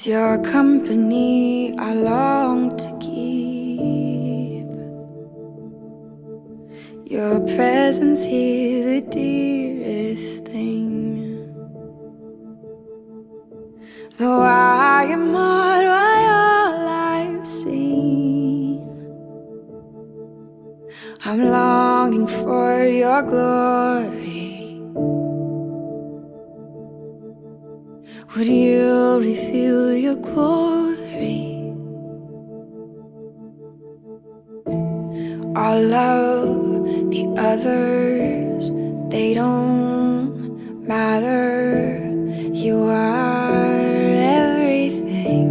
It's your company I long to keep. Your presence here, the dearest thing. Though I am marred by all I've seen, I'm longing for your glory. Would you reveal your glory? All of the others, they don't matter. You are everything.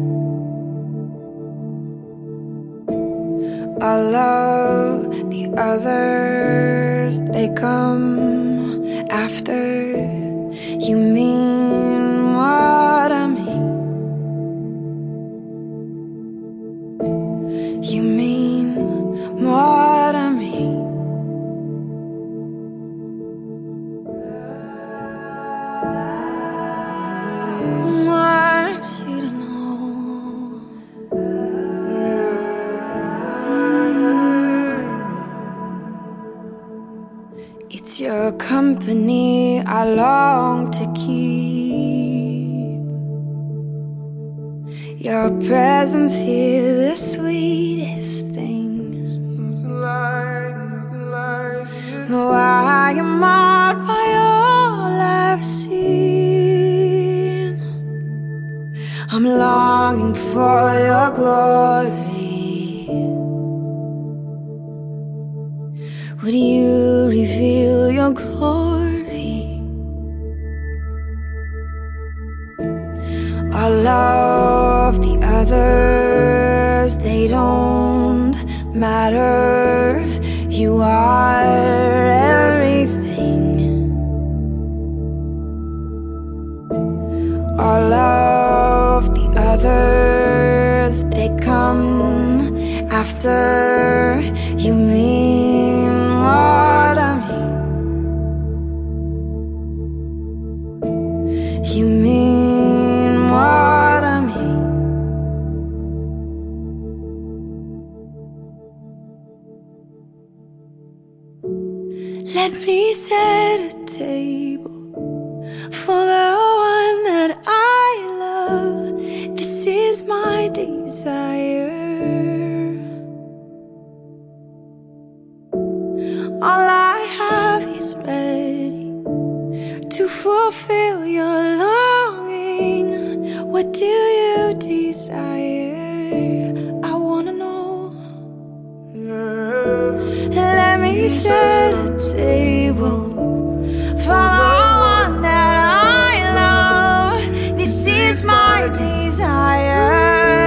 All of the others, they come after. You mean what I mean. You mean what I mean. Want you to know. It's your company I long to keep. Your presence here, the sweetest thing. Though I am marred by all I've seen, I'm longing for your glory. Would you reveal your glory? All of the others, they don't matter. You are everything. All of the others, they come after. You mean what I mean. You mean what I mean. Let me set a table for the one that I love. This is my desire. All I have is ready to fulfill your longing. What do you desire? I wanna know. Let me set a table for the one that I love. This is my desire.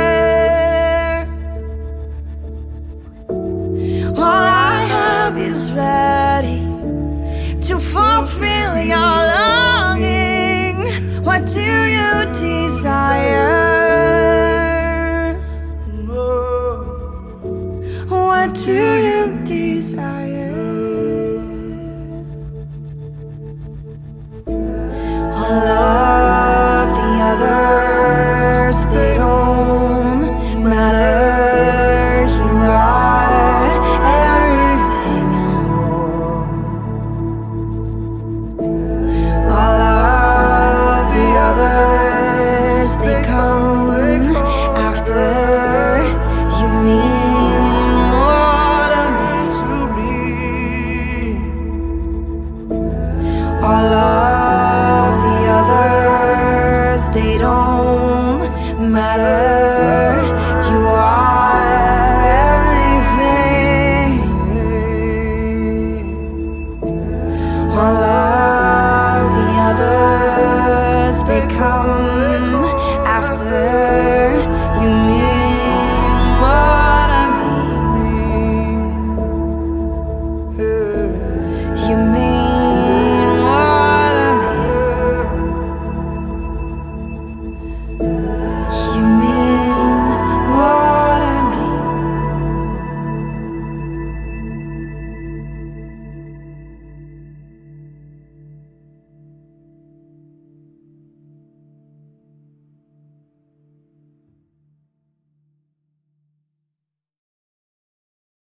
All I have is ready to fulfill your longing. What do you desire? What do you desire? All of the others, they don't matter. You are everything. All of the others, they come after. You mean what I mean. All of the others, they don't matter.